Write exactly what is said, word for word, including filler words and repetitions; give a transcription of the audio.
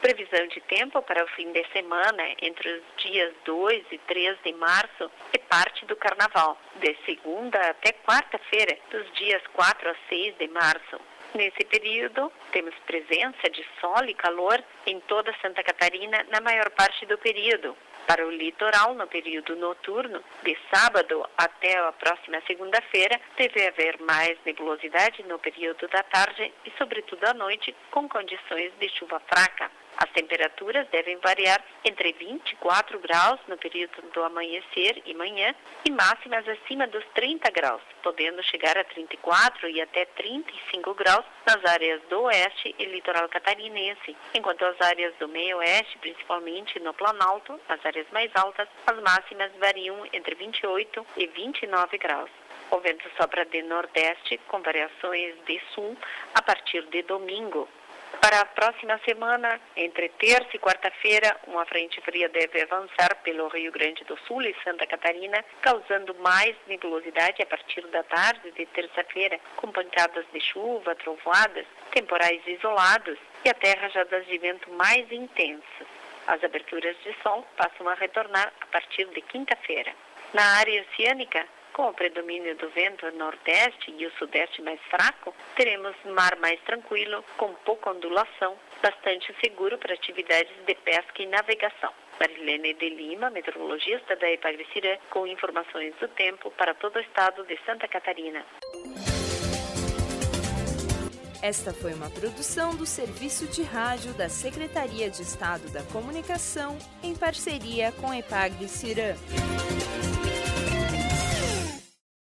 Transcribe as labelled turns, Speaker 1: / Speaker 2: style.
Speaker 1: Previsão de tempo para o fim de semana, entre os dias dois e três de março, é parte do Carnaval, de segunda até quarta-feira, dos dias quatro a seis de março. Nesse período, temos presença de sol e calor em toda Santa Catarina na maior parte do período. Para o litoral, no período noturno, de sábado até a próxima segunda-feira, deve haver mais nebulosidade no período da tarde e, sobretudo, à noite, com condições de chuva fraca. As temperaturas devem variar entre vinte e quatro graus no período do amanhecer e manhã e máximas acima dos trinta graus, podendo chegar a trinta e quatro e até trinta e cinco graus nas áreas do oeste e litoral catarinense, enquanto as áreas do meio-oeste, principalmente no Planalto, nas áreas mais altas, as máximas variam entre vinte e oito e vinte e nove graus. O vento sopra de nordeste com variações de sul a partir de domingo. Para a próxima semana, entre terça e quarta-feira, uma frente fria deve avançar pelo Rio Grande do Sul e Santa Catarina, causando mais nebulosidade a partir da tarde de terça-feira, com pancadas de chuva, trovoadas, temporais isolados e até rajadas de vento mais intensas. As aberturas de sol passam a retornar a partir de quinta-feira. Na área oceânica, com o predomínio do vento nordeste e o sudeste mais fraco, teremos mar mais tranquilo, com pouca ondulação, bastante seguro para atividades de pesca e navegação. Marilene de Lima, meteorologista da Epagre-Cirã, com informações do tempo para todo o estado de Santa Catarina.
Speaker 2: Esta foi uma produção do Serviço de Rádio da Secretaria de Estado da Comunicação, em parceria com a Epagre-Cirã.